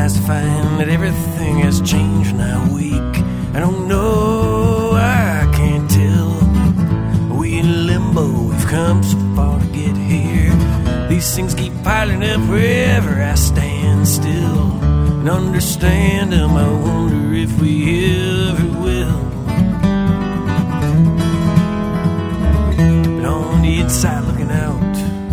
surprised to find that everything has changed when I wake. I don't know, I can't tell. We in limbo, we've come so far to get here. These things keep piling up wherever I stand still and understand them. I wonder if we ever will. But on the inside looking out,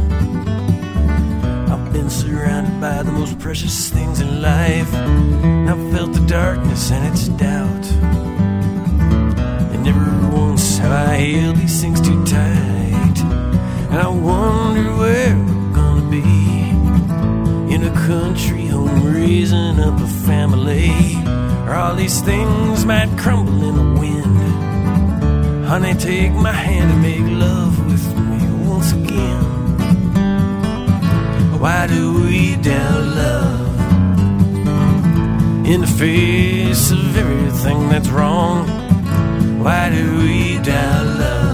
I've been surrounded by the most precious things in life, and I've felt the darkness and its doubt, and never once have I held these things too tight. And I wonder where we're gonna be, in a country home raising up a family, or all these things might crumble in the wind. Honey, take my hand and make love with me once again. Why do we doubt love in the face of everything that's wrong? Why do we doubt love?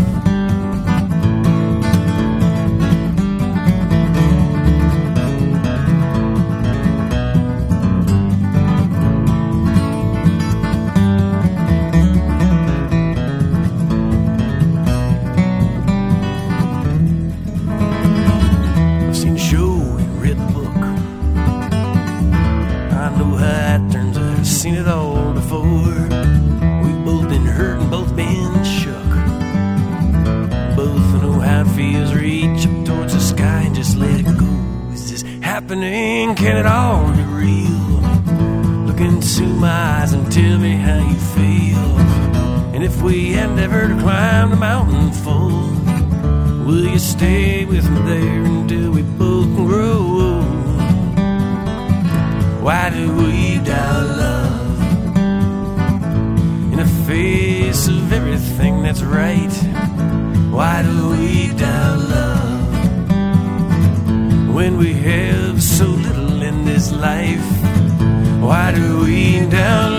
Seen it all before. We've both been hurt and both been shook. Both know how it feels. Reach up towards the sky and just let it go. Is this happening? Can it all be real? Look into my eyes and tell me how you feel. And if we endeavor to climb the mountain full, will you stay with me there until we both can grow? Why do we doubt love in the face of everything that's right? Why do we doubt love when we have so little in this life? Why do we doubt